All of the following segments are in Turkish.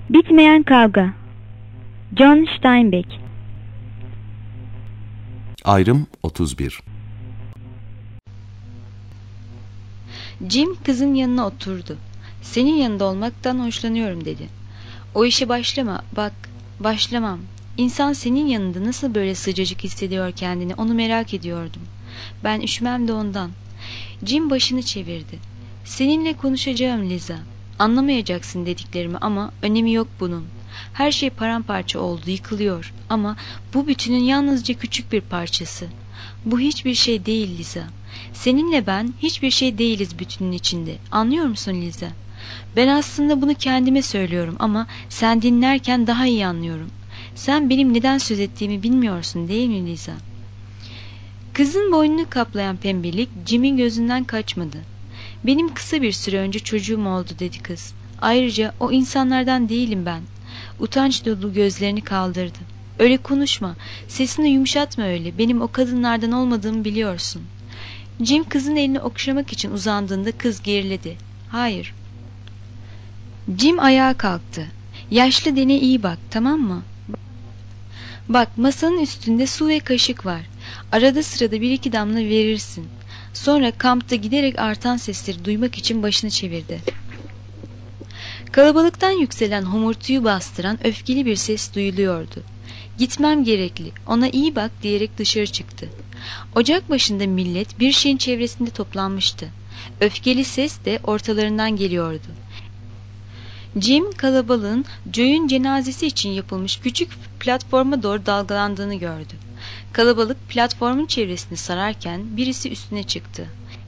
Bitmeyen Kavga. John Steinbeck. Ayrım 31. Jim kızın yanına oturdu. "Senin yanında olmaktan hoşlanıyorum," dedi. "O işe başlama, bak, başlamam. İnsan senin yanında nasıl böyle sıcacık hissediyor kendini, onu merak ediyordum. Ben üşümem de ondan." Jim başını çevirdi. "Seninle konuşacağım Liza. Anlamayacaksın dediklerimi ama önemi yok bunun. Her şey paramparça oldu, yıkılıyor ama bu bütünün yalnızca küçük bir parçası. Bu hiçbir şey değil Liza. Seninle ben hiçbir şey değiliz bütünün içinde. Anlıyor musun Liza? Ben aslında bunu kendime söylüyorum ama sen dinlerken daha iyi anlıyorum. Sen benim neden söz ettiğimi bilmiyorsun değil mi Liza?" Kızın boynunu kaplayan pembelik Jim'in gözünden kaçmadı. "Benim kısa bir süre önce çocuğum oldu," dedi kız. "Ayrıca o insanlardan değilim ben." Utanç dolu gözlerini kaldırdı. "Öyle konuşma, sesini yumuşatma öyle. Benim o kadınlardan olmadığımı biliyorsun." Jim kızın elini okşamak için uzandığında kız geriledi. "Hayır." Jim ayağa kalktı. "Yaşlı dene iyi bak, tamam mı? Bak, masanın üstünde su ve kaşık var. Arada sırada bir iki damla verirsin." Sonra kampta giderek artan sesleri duymak için başını çevirdi. Kalabalıktan yükselen homurtuyu bastıran öfkeli bir ses duyuluyordu. "Gitmem gerekli, ona iyi bak," diyerek dışarı çıktı. Ocak başında millet bir şeyin çevresinde toplanmıştı. Öfkeli ses de ortalarından geliyordu. Jim kalabalığın Joe'un cenazesi için yapılmış küçük platforma doğru dalgalandığını gördü. Kalabalık platformun çevresini sararken birisi üstüne çıktı.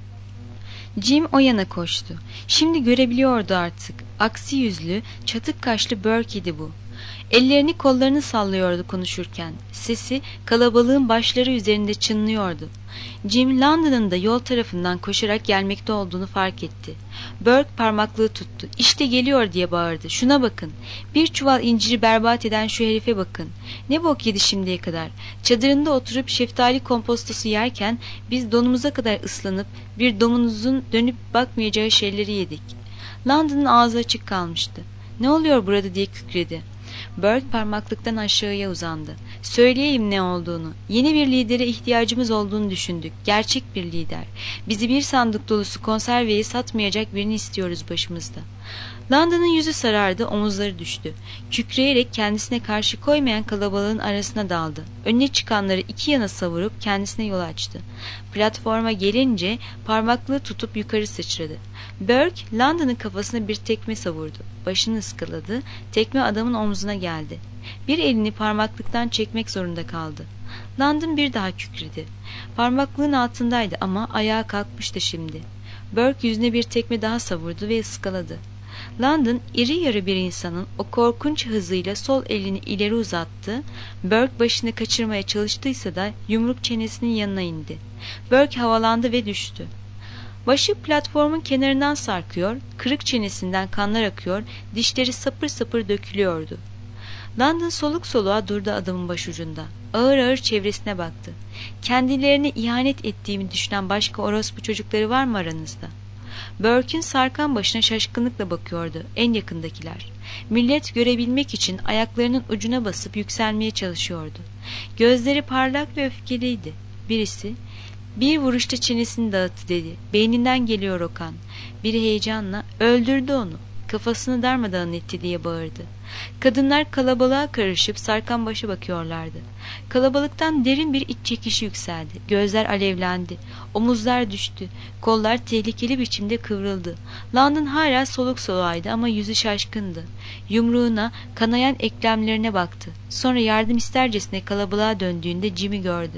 Jim o yana koştu. Şimdi görebiliyordu artık. Aksi yüzlü, çatık kaşlı Burke'ydi bu. Ellerini kollarını sallıyordu konuşurken. Sesi kalabalığın başları üzerinde çınlıyordu. Jim London'ın da yol tarafından koşarak gelmekte olduğunu fark etti. Burke parmaklığı tuttu. "İşte geliyor," diye bağırdı. "Şuna bakın. Bir çuval inciri berbat eden şu herife bakın. Ne bok yedi şimdiye kadar. Çadırında oturup şeftali kompostosu yerken biz donumuza kadar ıslanıp bir domunuzun dönüp bakmayacağı şeyleri yedik." London'ın ağzı açık kalmıştı. "Ne oluyor burada?" diye kükredi. Burke parmaklıktan aşağıya uzandı. "Söyleyeyim ne olduğunu. Yeni bir lidere ihtiyacımız olduğunu düşündük. Gerçek bir lider. Bizi bir sandık dolusu konserveyi satmayacak birini istiyoruz başımızda." London'ın yüzü sarardı, omuzları düştü. Kükreyerek kendisine karşı koymayan kalabalığın arasına daldı. Önüne çıkanları iki yana savurup kendisine yol açtı. Platforma gelince parmaklığı tutup yukarı sıçradı. Burke, London'ın kafasına bir tekme savurdu. Başını ıskaladı, tekme adamın omzuna geldi. Bir elini parmaklıktan çekmek zorunda kaldı. London bir daha kükredi. Parmaklığın altındaydı ama ayağa kalkmıştı şimdi. Burke yüzüne bir tekme daha savurdu ve ıskaladı. London iri yarı bir insanın o korkunç hızıyla sol elini ileri uzattı. Burke başını kaçırmaya çalıştıysa da yumruk çenesinin yanına indi. Burke havalandı ve düştü. Başı platformun kenarından sarkıyor, kırık çenesinden kanlar akıyor, dişleri sapır sapır dökülüyordu. London soluk soluğa durdu adamın başucunda. Ağır ağır çevresine baktı. "Kendilerine ihanet ettiğimi düşünen başka orospu çocukları var mı aranızda?" Burke'ün sarkan başına şaşkınlıkla bakıyordu en yakındakiler. Millet görebilmek için ayaklarının ucuna basıp yükselmeye çalışıyordu. Gözleri parlak ve öfkeliydi. Birisi, "Bir vuruşta çenesini dağıttı," dedi. "Beyninden geliyor o kan." Biri heyecanla, "Öldürdü onu. Kafasını darmadağın etti," diye bağırdı. Kadınlar kalabalığa karışıp sarkan başa bakıyorlardı. Kalabalıktan derin bir iç çekişi yükseldi. Gözler alevlendi. Omuzlar düştü. Kollar tehlikeli biçimde kıvrıldı. London hala soluk soluğaydı ama yüzü şaşkındı. Yumruğuna, kanayan eklemlerine baktı. Sonra yardım istercesine kalabalığa döndüğünde Jim'i gördü.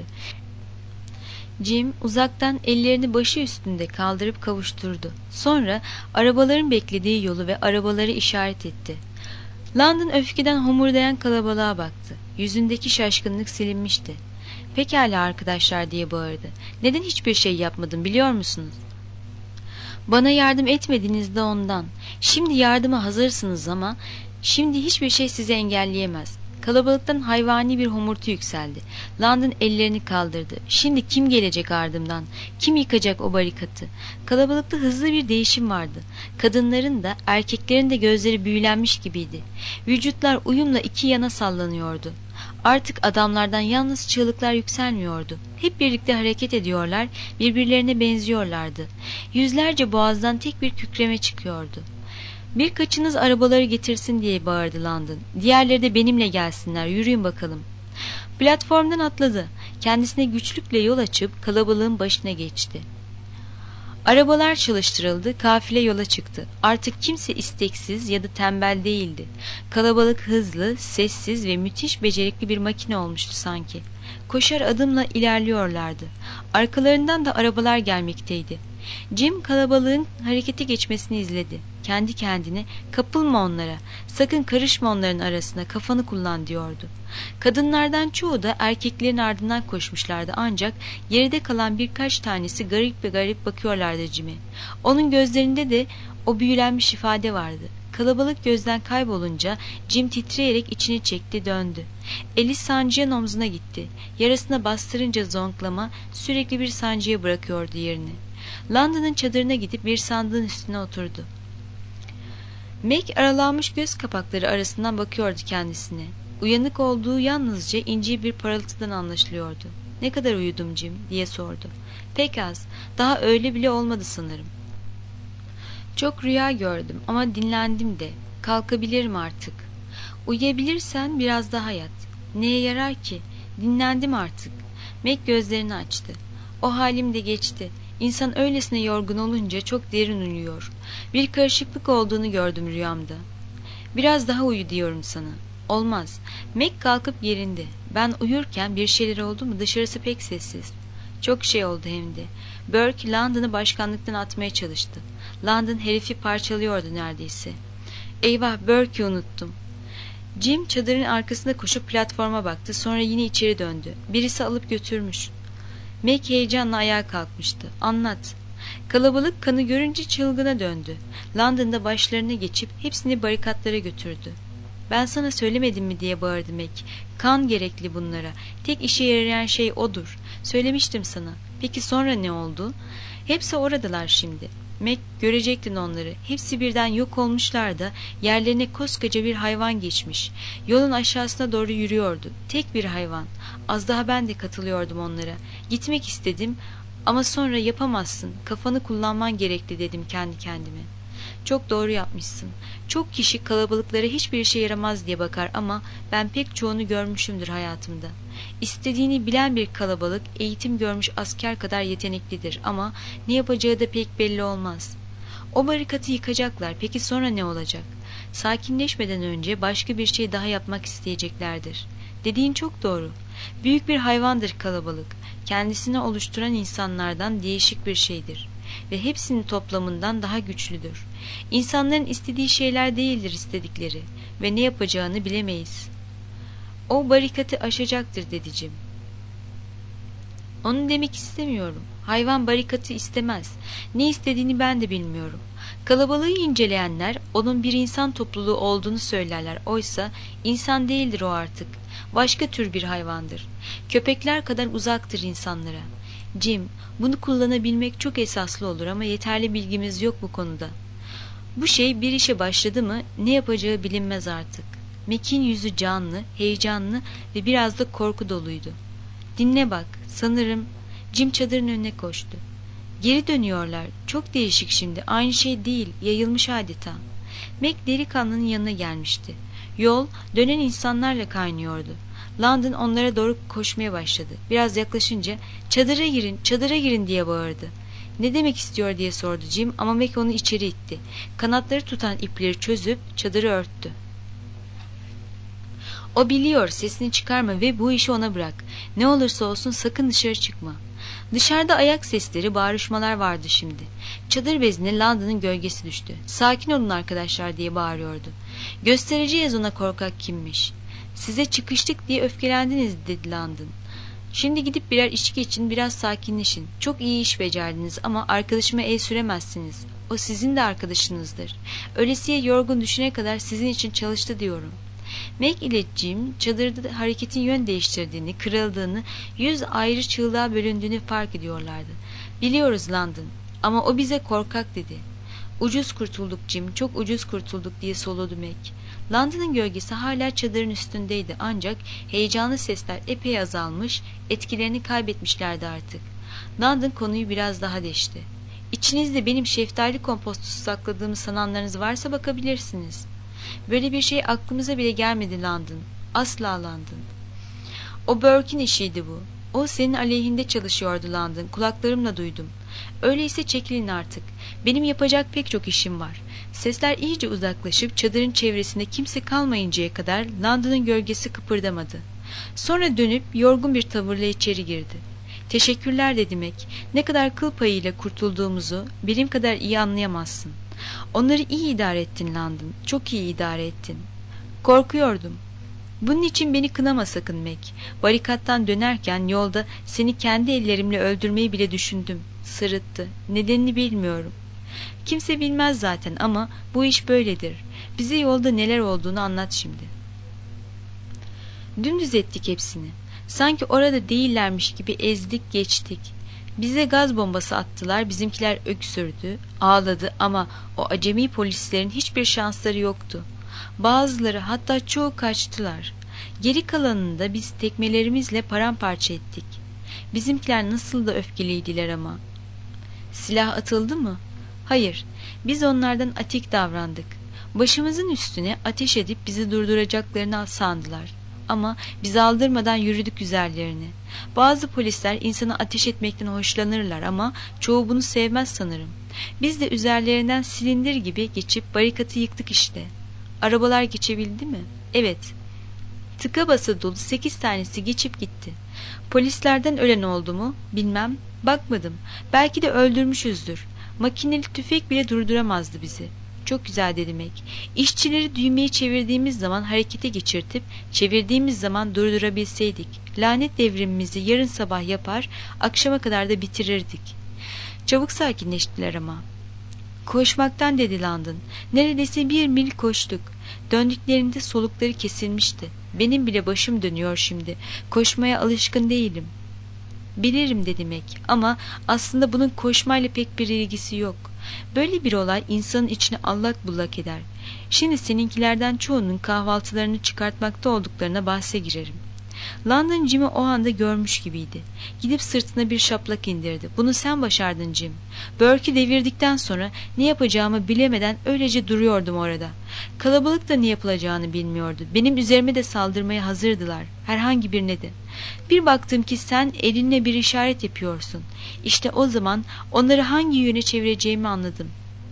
Jim uzaktan ellerini başı üstünde kaldırıp kavuşturdu. Sonra arabaların beklediği yolu ve arabaları işaret etti. London öfkeden homurdayan kalabalığa baktı. Yüzündeki şaşkınlık silinmişti. "Pekala arkadaşlar," diye bağırdı. "Neden hiçbir şey yapmadım biliyor musunuz? Bana yardım etmediniz de ondan. Şimdi yardıma hazırsınız ama şimdi hiçbir şey sizi engelleyemez. Kalabalıktan hayvani bir homurtu yükseldi. London ellerini kaldırdı. Şimdi kim gelecek ardımdan? Kim yıkacak o barikatı? Kalabalıkta hızlı bir değişim vardı. Kadınların da erkeklerin de gözleri büyülenmiş gibiydi. Vücutlar uyumla iki yana sallanıyordu. Artık adamlardan yalnız çığlıklar yükselmiyordu. Hep birlikte hareket ediyorlar, birbirlerine benziyorlardı. Yüzlerce boğazdan tek bir kükreme çıkıyordu. Birkaçınız arabaları getirsin diye bağırdı London. Diğerleri de benimle gelsinler, yürüyün bakalım. Platformdan atladı. Kendisine güçlükle yol açıp kalabalığın başına geçti. Arabalar çalıştırıldı, kafile yola çıktı. Artık kimse isteksiz ya da tembel değildi. Kalabalık hızlı, sessiz ve müthiş becerikli bir makine olmuştu sanki. Koşar adımla ilerliyorlardı. Arkalarından da arabalar gelmekteydi. Jim kalabalığın harekete geçmesini izledi. Kendi kendine kapılma onlara, sakın karışma onların arasına, kafanı kullan diyordu. Kadınlardan çoğu da erkeklerin ardından koşmuşlardı ancak geride kalan birkaç tanesi garip ve garip bakıyorlardı Jim'e. Onun gözlerinde de o büyülenmiş ifade vardı. Kalabalık gözden kaybolunca Jim titreyerek içini çekti, döndü. Eli sancağın omzuna gitti. Yarasına bastırınca zonklama sürekli bir sancıya bırakıyordu yerini. London'ın çadırına gidip bir sandığın üstüne oturdu. Meg aralanmış göz kapakları arasından bakıyordu kendisine. Uyanık olduğu yalnızca ince bir parıltıdan anlaşılıyordu. "Ne kadar uyudum Jim?" diye sordu. "Pek az. Daha öyle bile olmadı sanırım. Çok rüya gördüm ama dinlendim de. Kalkabilirim artık." "Uyuyabilirsen biraz daha yat." "Neye yarar ki? Dinlendim artık." Meg gözlerini açtı. "O halim de geçti. İnsan öylesine yorgun olunca çok derin uyuyor. Bir karışıklık olduğunu gördüm rüyamda." "Biraz daha uyu diyorum sana." "Olmaz." Meg kalkıp gerindi. "Ben uyurken bir şeyler oldu mu? Dışarısı pek sessiz." "Çok şey oldu hem de." Burke London'ı başkanlıktan atmaya çalıştı. London herifi parçalıyordu neredeyse. "Eyvah, Burke'yi unuttum." Jim çadırın arkasında koşup platforma baktı, sonra yine içeri döndü. "Birisi alıp götürmüş." Meg heyecanla ayağa kalkmıştı. "Anlat." Kalabalık kanı görünce çılgına döndü. London'da başlarına geçip hepsini barikatlara götürdü. "Ben sana söylemedim mi?" diye bağırdı Meg. "Kan gerekli bunlara. Tek işe yarayan şey odur. Söylemiştim sana." "Peki sonra ne oldu?" "Hepsi oradalar şimdi." Meg, "Görecektin onları. Hepsi birden yok olmuşlar da yerlerine koskoca bir hayvan geçmiş. Yolun aşağısına doğru yürüyordu. Tek bir hayvan. Az daha ben de katılıyordum onlara. Gitmek istedim ama sonra yapamazsın. Kafanı kullanman gerekli dedim kendi kendime." "Çok doğru yapmışsın. Çok kişi kalabalıklara hiçbir işe yaramaz diye bakar ama ben pek çoğunu görmüşümdür hayatımda. İstediğini bilen bir kalabalık eğitim görmüş asker kadar yeteneklidir ama ne yapacağı da pek belli olmaz. O barikatı yıkacaklar. Peki sonra ne olacak? Sakinleşmeden önce başka bir şey daha yapmak isteyeceklerdir." "Dediğin çok doğru. Büyük bir hayvandır kalabalık. Kendisini oluşturan insanlardan değişik bir şeydir. Ve hepsinin toplamından daha güçlüdür. İnsanların istediği şeyler değildir istedikleri ve ne yapacağını bilemeyiz." "O barikatı aşacaktır," dedi Jim. "Onu demek istemiyorum. Hayvan barikatı istemez. Ne istediğini ben de bilmiyorum. Kalabalığı inceleyenler onun bir insan topluluğu olduğunu söylerler. Oysa insan değildir o artık. Başka tür bir hayvandır. Köpekler kadar uzaktır insanlara. Jim, bunu kullanabilmek çok esaslı olur ama yeterli bilgimiz yok bu konuda. Bu şey bir işe başladı mı ne yapacağı bilinmez artık." Meg'in yüzü canlı, heyecanlı ve biraz da korku doluydu. "Dinle bak, sanırım..." Jim çadırın önüne koştu. "Geri dönüyorlar. Çok değişik şimdi. Aynı şey değil. Yayılmış adeta." Meg delikanlının yanına gelmişti. Yol dönen insanlarla kaynıyordu. London onlara doğru koşmaya başladı. Biraz yaklaşınca "Çadıra girin, çadıra girin," diye bağırdı. "Ne demek istiyor?" diye sordu Jim ama Meg onu içeri itti. Kanatları tutan ipleri çözüp çadırı örttü. "O biliyor, sesini çıkarma ve bu işi ona bırak. Ne olursa olsun sakın dışarı çıkma." Dışarıda ayak sesleri, bağırışmalar vardı şimdi. Çadır bezine London'ın gölgesi düştü. "Sakin olun arkadaşlar," diye bağırıyordu. "Göstereceğiz ona korkak kimmiş." "Size çıkıştık diye öfkelendiniz," dedi London. "Şimdi gidip birer içki için biraz sakinleşin. Çok iyi iş becerdiniz ama arkadaşıma el süremezsiniz. O sizin de arkadaşınızdır. Ölesiye yorgun düşene kadar sizin için çalıştı diyorum." Meg ile Jim çadırda hareketin yön değiştirdiğini, kırıldığını, 100 ayrı çığlığa bölündüğünü fark ediyorlardı. "Biliyoruz London, ama o bize korkak" dedi. "Ucuz kurtulduk Jim, çok ucuz kurtulduk" diye soludu Meg. London'ın gölgesi hala çadırın üstündeydi, ancak heyecanlı sesler epey azalmış, etkilerini kaybetmişlerdi artık. London konuyu biraz daha deşti. "İçinizde benim şeftali kompostosu sakladığımı sananlarınız varsa bakabilirsiniz. Böyle bir şey aklımıza bile gelmedi London. Asla London. O Burke'in işiydi bu. O senin aleyhinde çalışıyordu London. Kulaklarımla duydum. Öyleyse çekilin artık. Benim yapacak pek çok işim var." Sesler iyice uzaklaşıp çadırın çevresinde kimse kalmayıncaya kadar London'ın gölgesi kıpırdamadı. Sonra dönüp yorgun bir tavırla içeri girdi. "Teşekkürler" dedi Meg. "Ne kadar kıl payıyla kurtulduğumuzu benim kadar iyi anlayamazsın. Onları iyi idare ettin London. Çok iyi idare ettin." "Korkuyordum." "Bunun için beni kınama sakın Meg. Barikattan dönerken yolda seni kendi ellerimle öldürmeyi bile düşündüm." Sırıttı. "Nedenini bilmiyorum." "Kimse bilmez zaten, ama bu iş böyledir. Bize yolda neler olduğunu anlat şimdi." "Dümdüz ettik hepsini. Sanki orada değillermiş gibi ezdik geçtik. Bize gaz bombası attılar, bizimkiler öksürdü, ağladı, ama o acemi polislerin hiçbir şansları yoktu. Bazıları, hatta çoğu kaçtılar. Geri kalanını da biz tekmelerimizle paramparça ettik. Bizimkiler nasıl da öfkeliydiler ama." "Silah atıldı mı?" "Hayır, biz onlardan atik davrandık. Başımızın üstüne ateş edip bizi durduracaklarını sandılar. Ama biz aldırmadan yürüdük üzerlerine. Bazı polisler insana ateş etmekten hoşlanırlar, ama çoğu bunu sevmez sanırım. Biz de üzerlerinden silindir gibi geçip barikatı yıktık işte." "Arabalar geçebildi mi?" "Evet. Tıka basa dolu 8 tanesi geçip gitti. Polislerden ölen oldu mu? Bilmem. Bakmadım. Belki de öldürmüşüzdür. Makineli tüfek bile durduramazdı bizi." "Çok güzel" dedi Meg. "İşçileri düğmeyi çevirdiğimiz zaman harekete geçirtip çevirdiğimiz zaman durdurabilseydik, lanet devrimimizi yarın sabah yapar, akşama kadar da bitirirdik." Çabuk sakinleştiler ama. "Koşmaktan" dedi London. "Neredeyse 1 mil koştuk. Döndüklerinde solukları kesilmişti. Benim bile başım dönüyor şimdi. Koşmaya alışkın değilim." "Bilirim" dedi Meg, "ama aslında bunun koşmayla pek bir ilgisi yok. Böyle bir olay insanın içini allak bullak eder. Şimdi seninkilerden çoğunun kahvaltılarını çıkartmakta olduklarına bahse girerim." London Jim'i o anda görmüş gibiydi. Gidip sırtına bir şaplak indirdi. "Bunu sen başardın Jim. Burke'ü devirdikten sonra ne yapacağımı bilemeden öylece duruyordum orada. Kalabalık da ne yapılacağını bilmiyordu. Benim üzerime de saldırmaya hazırdılar. Herhangi birine de. Bir baktım ki sen elinle bir işaret yapıyorsun. İşte o zaman onları hangi yöne çevireceğimi anladım."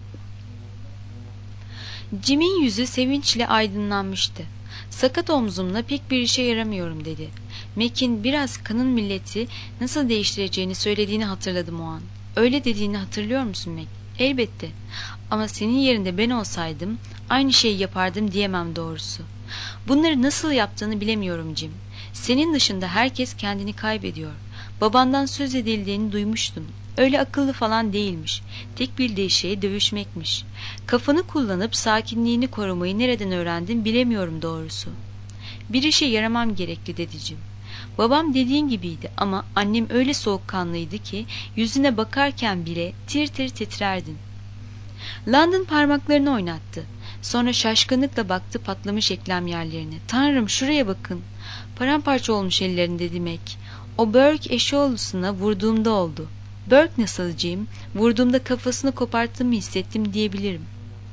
Jim'in yüzü sevinçle aydınlanmıştı. "Sakat omzumla pek bir işe yaramıyorum" dedi. Meg'in biraz kanın milleti nasıl değiştireceğini söylediğini hatırladım o an. "Öyle dediğini hatırlıyor musun Meg?" "Elbette. Ama senin yerinde ben olsaydım aynı şeyi yapardım diyemem doğrusu. Bunları nasıl yaptığını bilemiyorum Jim. Senin dışında herkes kendini kaybediyor. Babandan söz edildiğini duymuştum. Öyle akıllı falan değilmiş. Tek bildiği şey dövüşmekmiş. Kafanı kullanıp sakinliğini korumayı nereden öğrendin bilemiyorum doğrusu." "Bir işe yaramam gerekli" dedi Jim. "Babam dediğin gibiydi, ama annem öyle soğukkanlıydı ki yüzüne bakarken bile tir tir titrerdin." London parmaklarını oynattı. Sonra şaşkınlıkla baktı patlamış eklem yerlerine. "Tanrım, şuraya bakın." "Paramparça olmuş ellerin" dedi Meg. "O Burke eşoğlusuna vurduğumda oldu." "Burke nasıl Jim?" "Vurduğumda kafasını koparttığımı hissettim diyebilirim."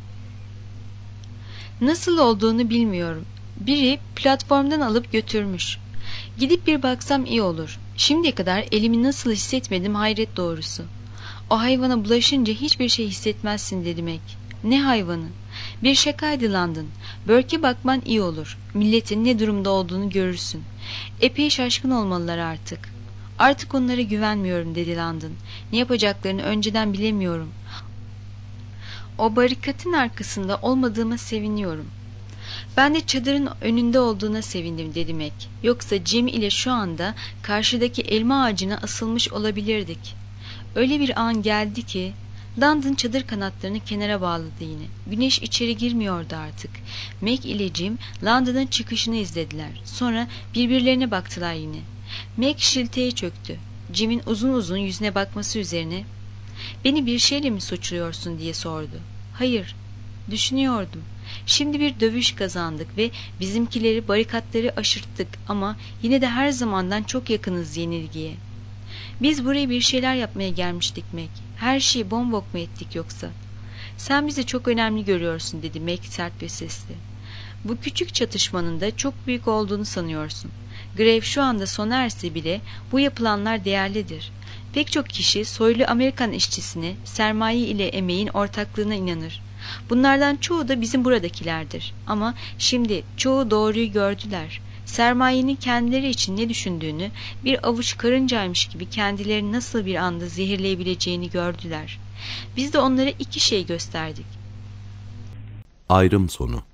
"Nasıl olduğunu bilmiyorum. Biri platformdan alıp götürmüş. Gidip bir baksam iyi olur. Şimdiye kadar elimi nasıl hissetmedim hayret doğrusu." "O hayvana bulaşınca hiçbir şey hissetmezsin" dedi Meg. "Ne hayvanı?" "Bir şakaydı London. Burke'e bakman iyi olur. Milletin ne durumda olduğunu görürsün. Epey şaşkın olmalılar artık." "Artık onlara güvenmiyorum" dedi London. "Ne yapacaklarını önceden bilemiyorum. O barikatın arkasında olmadığıma seviniyorum." "Ben de çadırın önünde olduğuna sevindim" dedi Meg. "Yoksa Jim ile şu anda karşıdaki elma ağacına asılmış olabilirdik. Öyle bir an geldi ki..." London çadır kanatlarını kenara bağladı yine. Güneş içeri girmiyordu artık. Meg ile Jim London'ın çıkışını izlediler. Sonra birbirlerine baktılar yine. Meg şilteye çöktü. Jim'in uzun uzun yüzüne bakması üzerine "Beni bir şeyle mi suçluyorsun?" diye sordu. "Hayır, düşünüyordum. Şimdi bir dövüş kazandık ve bizimkileri, barikatları aşırttık ama yine de her zamandan çok yakınız yenilgiye. Biz buraya bir şeyler yapmaya gelmiştik Meg. Her şeyi bombok mu ettik yoksa?" "Sen bizi çok önemli görüyorsun," dedi Meg sert bir sesle. "Bu küçük çatışmanın da çok büyük olduğunu sanıyorsun. Grev şu anda sona erse bile bu yapılanlar değerlidir. Pek çok kişi soylu Amerikan işçisine, sermaye ile emeğin ortaklığına inanır. Bunlardan çoğu da bizim buradakilerdir. Ama şimdi çoğu doğruyu gördüler. Sermayenin kendileri için ne düşündüğünü, bir avuç karıncaymış gibi kendilerini nasıl bir anda zehirleyebileceğini gördüler. Biz de onlara iki şey gösterdik. Ayrım sonu.